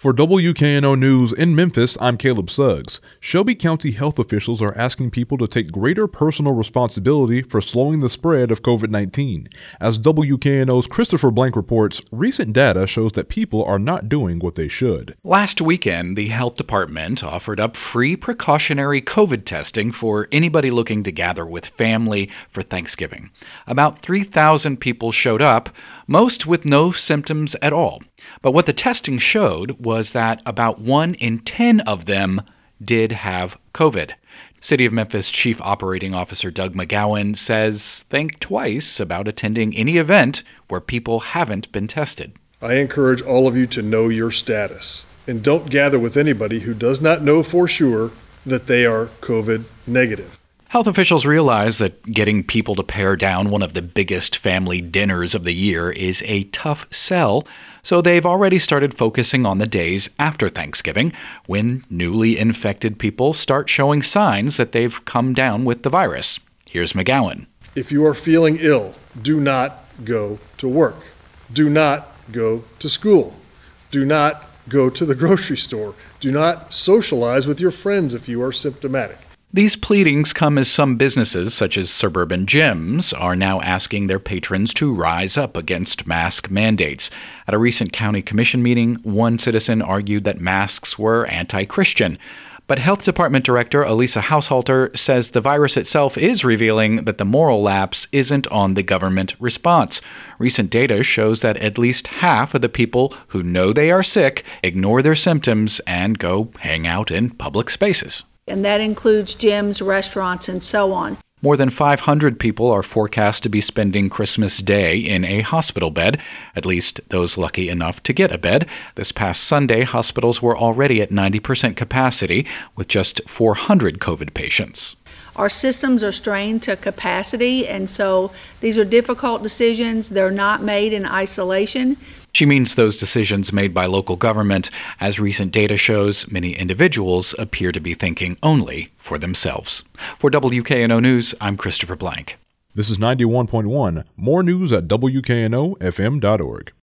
For WKNO News in Memphis, I'm Caleb Suggs. Shelby County health officials are asking people to take greater personal responsibility for slowing the spread of COVID-19. As WKNO's Christopher Blank reports, recent data shows that people are not doing what they should. Last weekend, the health department offered up free precautionary COVID testing for anybody looking to gather with family for Thanksgiving. About 3,000 people showed up, most with no symptoms at all. But what the testing showed was that about 1 in 10 of them did have COVID. City of Memphis Chief Operating Officer Doug McGowan says think twice about attending any event where people haven't been tested. I encourage all of you to know your status and don't gather with anybody who does not know for sure that they are COVID negative. Health officials realize that getting people to pare down one of the biggest family dinners of the year is a tough sell, so they've already started focusing on the days after Thanksgiving, when newly infected people start showing signs that they've come down with the virus. Here's McGowan. If you are feeling ill, do not go to work. Do not go to school. Do not go to the grocery store. Do not socialize with your friends if you are symptomatic. These pleadings come as some businesses, such as suburban gyms, are now asking their patrons to rise up against mask mandates. At a recent county commission meeting, one citizen argued that masks were anti-Christian. But Health Department Director Elisa Haushalter says the virus itself is revealing that the moral lapse isn't on the government response. Recent data shows that at least half of the people who know they are sick ignore their symptoms and go hang out in public spaces. And that includes gyms, restaurants, and so on. More than 500 people are forecast to be spending Christmas Day in a hospital bed, at least those lucky enough to get a bed. This past Sunday, hospitals were already at 90% capacity, with just 400 COVID patients. Our systems are strained to capacity, and so these are difficult decisions. They're not made in isolation. She means those decisions made by local government. As recent data shows, many individuals appear to be thinking only for themselves. For WKNO News, I'm Christopher Blank. This is 91.1. More news at WKNOFM.org.